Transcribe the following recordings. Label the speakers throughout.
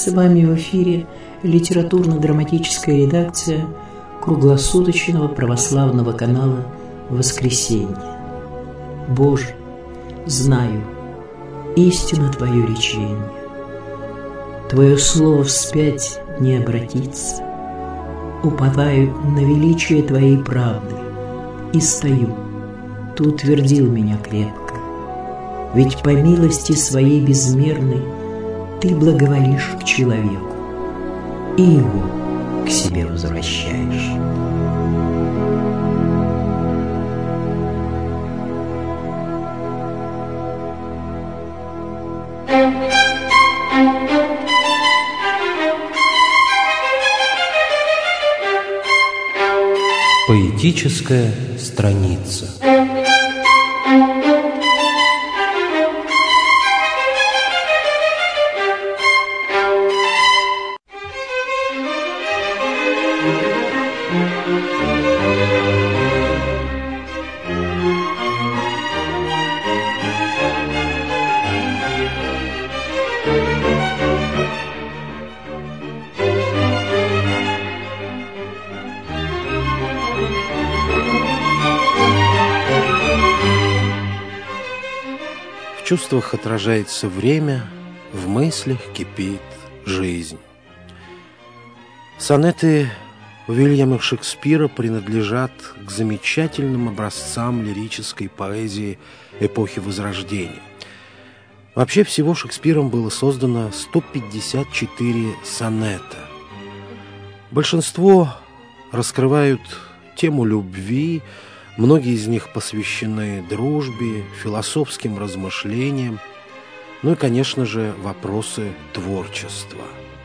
Speaker 1: С вами в эфире литературно-драматическая редакция круглосуточного православного канала «Воскресенье». Боже, знаю, истинно Твое речение. Твое слово вспять не обратится. Уповаю на величие Твоей правды и стою. Ты утвердил меня крепко. Ведь по милости Своей безмерной Ты благоволишь к человеку и его к себе возвращаешь.
Speaker 2: Поэтическая страница.
Speaker 3: В чувствах отражается время, в мыслях кипит жизнь. Сонеты Уильяма Шекспира принадлежат к замечательным образцам лирической поэзии эпохи Возрождения. Вообще всего Шекспиром было создано 154 сонета. Большинство раскрывают тему любви, многие из них посвящены дружбе, философским размышлениям, ну и, конечно же, вопросы творчества.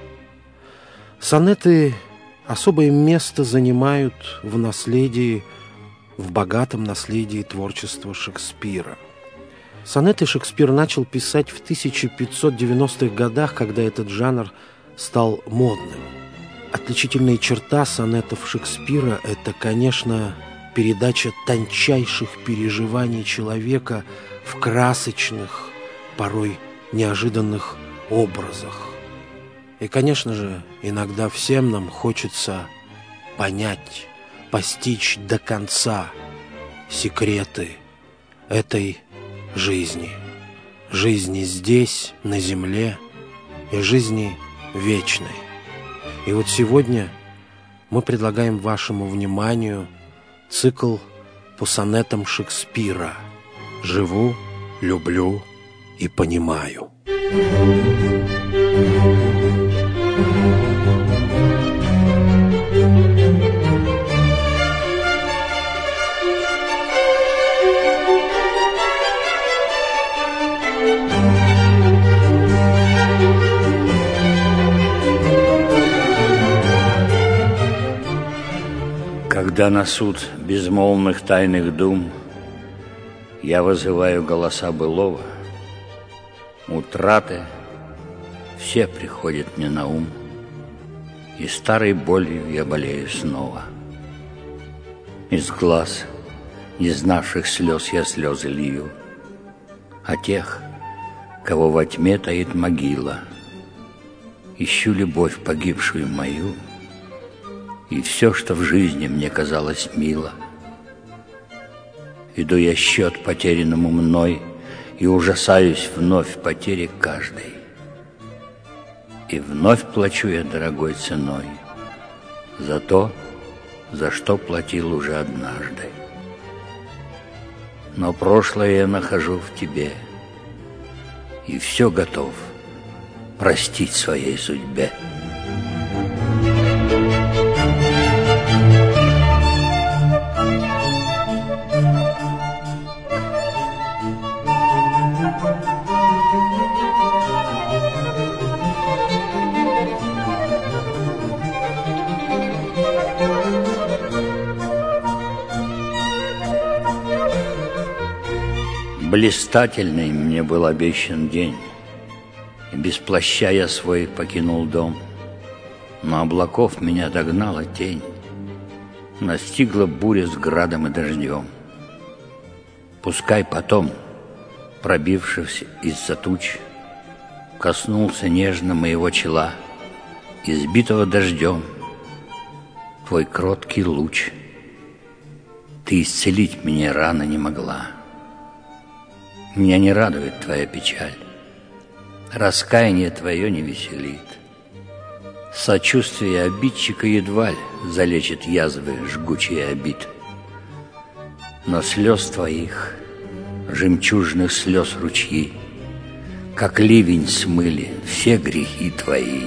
Speaker 3: Сонеты особое место занимают в наследии, в богатом наследии творчества Шекспира. Сонеты Шекспир начал писать в 1590-х годах, когда этот жанр стал модным. Отличительная черта сонетов Шекспира – это, конечно, передача тончайших переживаний человека в красочных, порой неожиданных образах. И, конечно же, иногда всем нам хочется понять, постичь до конца секреты этой жизни. Жизни здесь, на земле, и жизни вечной. И вот сегодня мы предлагаем вашему вниманию цикл по сонетам Шекспира «Живу, люблю и понимаю».
Speaker 4: Когда на суд безмолвных тайных дум я вызываю голоса былого, утраты все приходят мне на ум, и старой болью я болею снова. Из глаз, не знавших слез, я слезы лью, а тех, кого во тьме таит могила, ищу любовь погибшую мою, и все, что в жизни мне казалось мило. Иду я счет потерянному мной и ужасаюсь вновь потере каждой. И вновь плачу я дорогой ценой за то, за что платил уже однажды. Но прошлое я нахожу в тебе и все готов простить своей судьбе. Блистательный мне был обещан день, и без плаща я свой покинул дом. Но облаков меня догнала тень, настигла буря с градом и дождем. Пускай потом, пробившись из-за туч, коснулся нежно моего чела избитого дождем, твой кроткий луч. Ты исцелить мне раны не могла. Меня не радует твоя печаль, раскаяние твое не веселит. Сочувствие обидчика едва ли залечит язвы жгучие обид. Но слез твоих, жемчужных слез ручьи, как ливень смыли все грехи твои.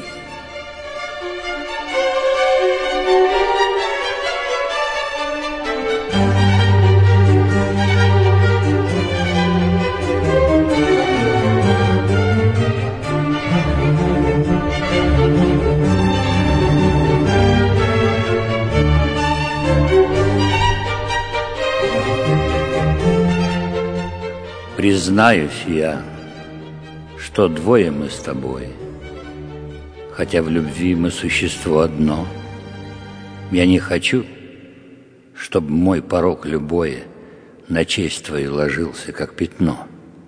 Speaker 4: Признаюсь я, что двое мы с тобой, хотя в любви мы существо одно. Я не хочу, чтобы мой порок любое на честь твою ложился, как пятно.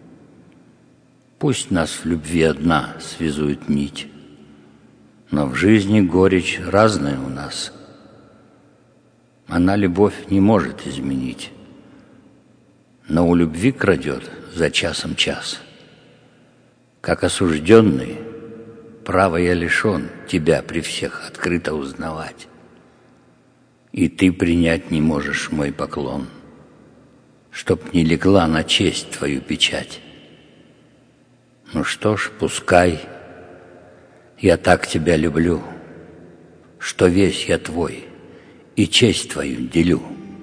Speaker 4: Пусть нас в любви одна связует нить, но в жизни горечь разная у нас. Она любовь не может изменить, но у любви крадет за часом час. Как осужденный, права я лишен тебя при всех открыто узнавать. И ты принять не можешь мой поклон, чтоб не легла на честь твою печать. Ну что ж, пускай, я так тебя люблю, что весь я твой и честь твою делю.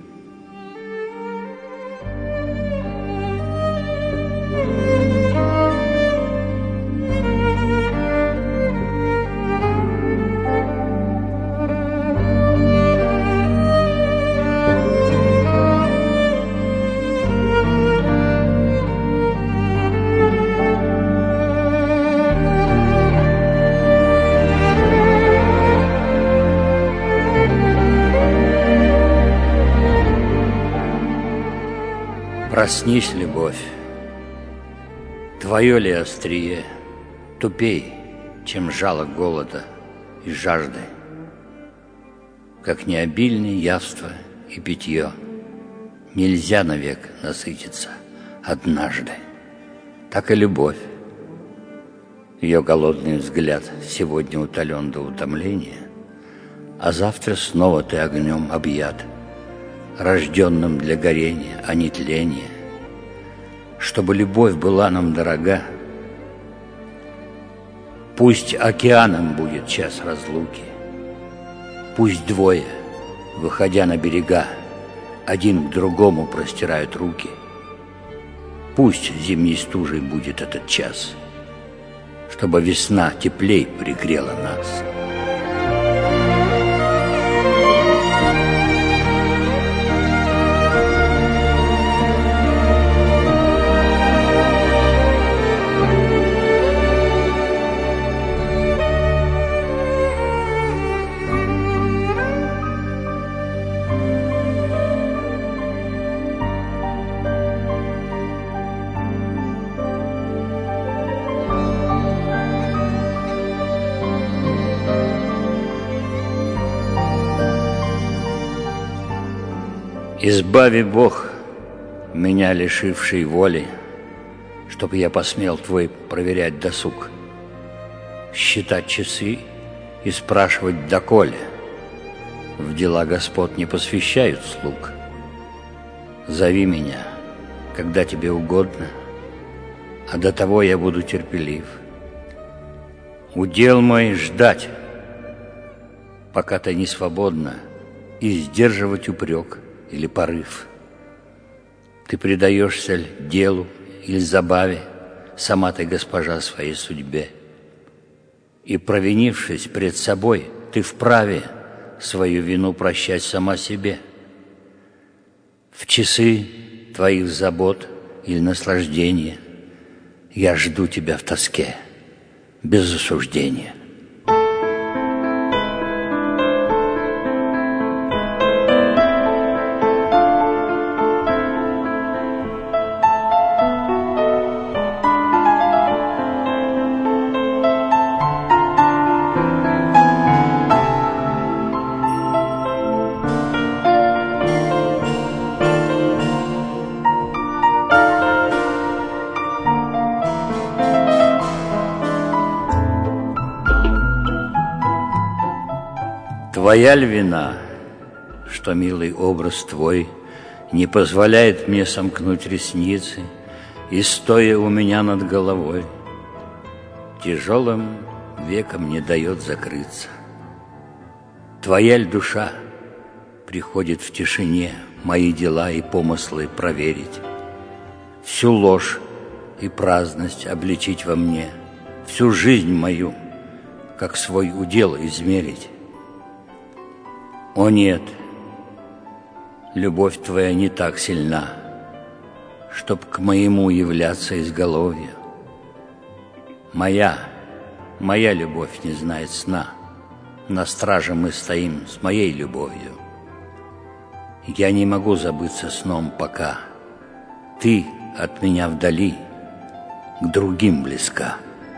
Speaker 4: Проснись, любовь, твое ли острие тупей, чем жало голода и жажды, как необильные явства и питье, нельзя навек насытиться однажды, так и любовь. Ее голодный взгляд сегодня утолен до утомления, а завтра снова ты огнем объят, рожденным для горения, а не тления. Чтобы любовь была нам дорога, пусть океаном будет час разлуки, пусть двое, выходя на берега, один к другому простирают руки. Пусть зимней стужей будет этот час, чтобы весна теплей пригрела нас. Избави, Бог, меня, лишивший воли, чтоб я посмел твой проверять досуг, считать часы и спрашивать доколе. В дела господ не посвящают слуг. Зови меня, когда тебе угодно, а до того я буду терпелив. Удел мой ждать, пока ты не свободна, и сдерживать упрек или порыв. Ты предаешься ли делу или забаве, сама ты госпожа своей судьбе. И, провинившись пред собой, ты вправе свою вину прощать сама себе. В часы твоих забот или наслаждения я жду тебя в тоске, без осуждения. Твоя ль вина, что милый образ твой не позволяет мне сомкнуть ресницы и, стоя у меня над головой, тяжелым веком не дает закрыться? Твоя ль душа приходит в тишине мои дела и помыслы проверить, всю ложь и праздность обличить во мне, всю жизнь мою, как свой удел измерить? О нет, любовь твоя не так сильна, чтоб к моему являться изголовью. Моя любовь не знает сна, на страже мы стоим с моей любовью. Я не могу забыться сном, пока ты от меня вдали, к другим близка.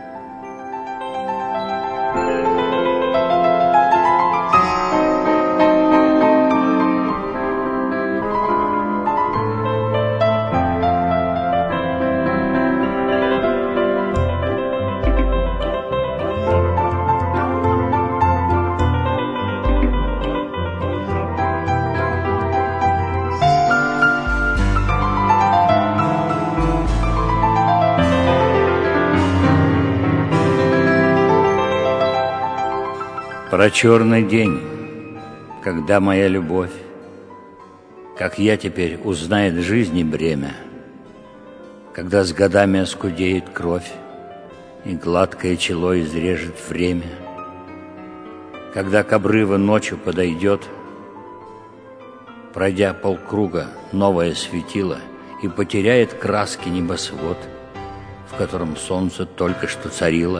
Speaker 4: Про черный день, когда моя любовь, как я теперь, узнает жизни бремя, когда с годами оскудеет кровь и гладкое чело изрежет время, когда к обрыву ночью подойдет, пройдя полкруга, новое светило и потеряет краски небосвод, в котором солнце только что царило.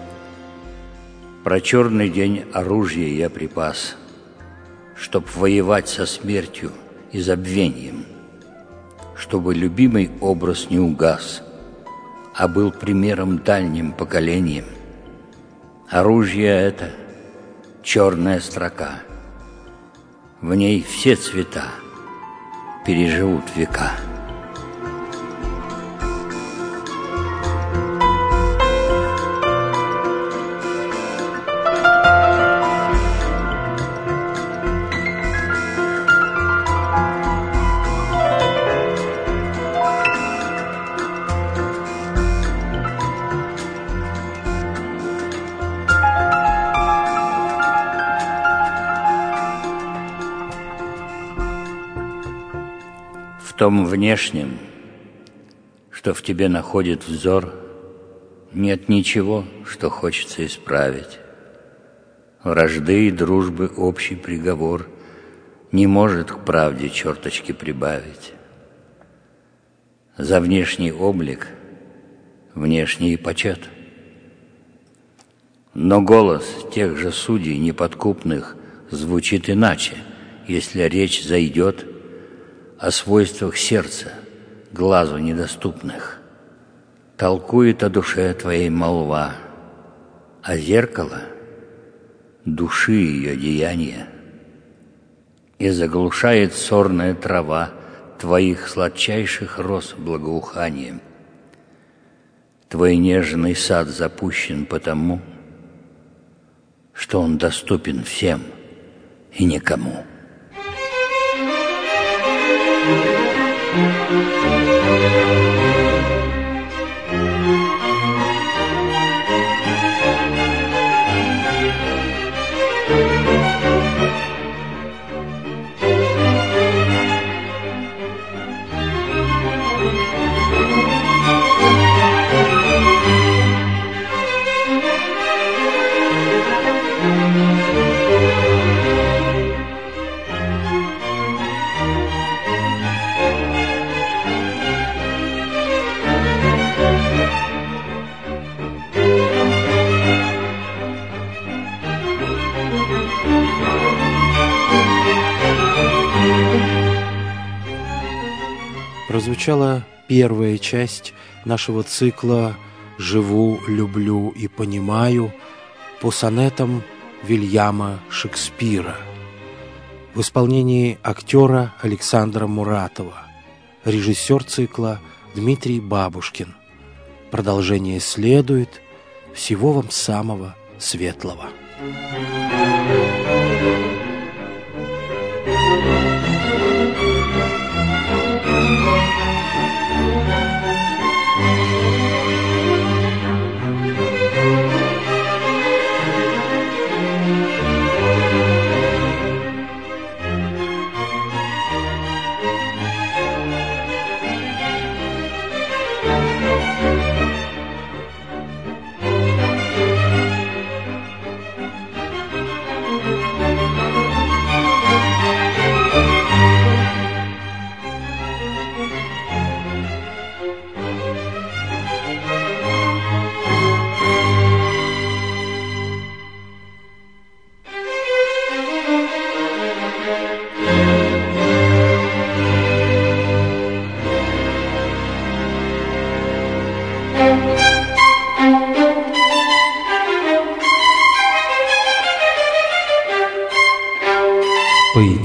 Speaker 4: Про черный день оружие я припас, чтоб воевать со смертью и забвением, чтобы любимый образ не угас, а был примером дальним поколениям. Оружие это — черная строка, в ней все цвета переживут века. В том внешнем, что в тебе находит взор, нет ничего, что хочется исправить. Вражды и дружбы общий приговор не может к правде черточки прибавить. За внешний облик внешний почет. Но голос тех же судей неподкупных звучит иначе, если речь зайдет о свойствах сердца, глазу недоступных. Толкует о душе твоей молва, а зеркало — души ее деяния. И заглушает сорная трава твоих сладчайших роз благоуханием. Твой нежный сад запущен потому, что он доступен всем и никому.
Speaker 3: Прозвучала первая часть нашего цикла «Живу, люблю и понимаю» по сонетам Вильяма Шекспира в исполнении актера Александра Муратова, режиссер цикла Дмитрий Бабушкин. Продолжение следует. Всего вам самого светлого.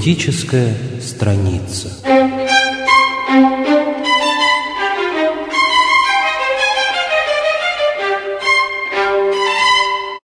Speaker 2: Поэтическая страница.